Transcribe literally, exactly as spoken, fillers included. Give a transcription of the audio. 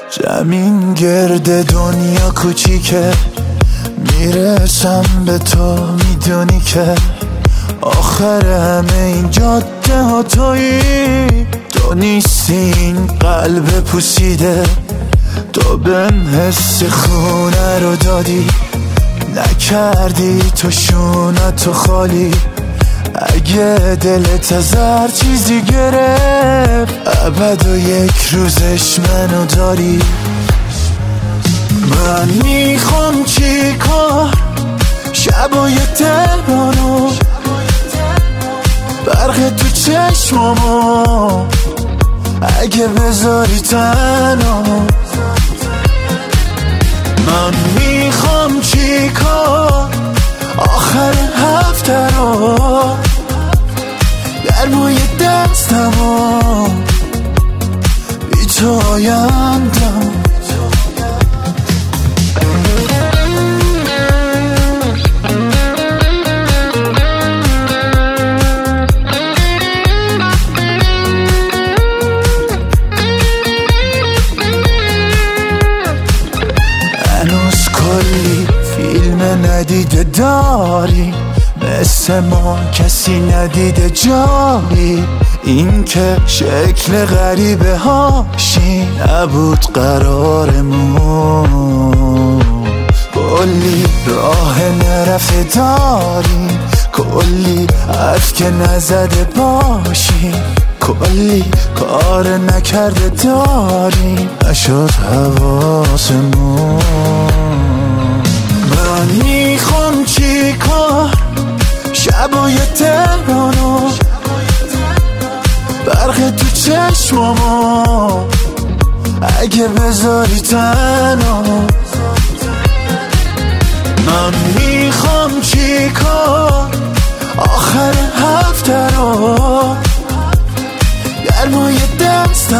زمین گرد دنیا کوچیکه، میرسم به تو میدونی که آخر همه این جاده ها تویی. تو نیستی این قلب پوسیده، تو بهم حس خونه رو دادی، نکردی تو شونتو خالی. اگه دلت از هر چیزی گرفت، ابد و یک روزش منو داری. من میخوام چی کار شبای تهرانو، برق تو چشمامو اگه بذاری تنها. من میخوام چی کار آخر هفته رو، گرمای دستمو بی تو آیندم. هنوز کلی فیلم ندیده داری، مثل ما کسی ندیده جایی. این که شکل غریبه هاشی نبود قرارمون. کلی راه نرفته داریم، کلی حرف که نزده باشیم، کلی کار نکرده داریم، نشد حواسمون. من میخوام چی کار شبای تهرانو، برق تو چشمامو اگه بذاری تنها. من میخوام چی کار آخر هفته رو، گرمای دست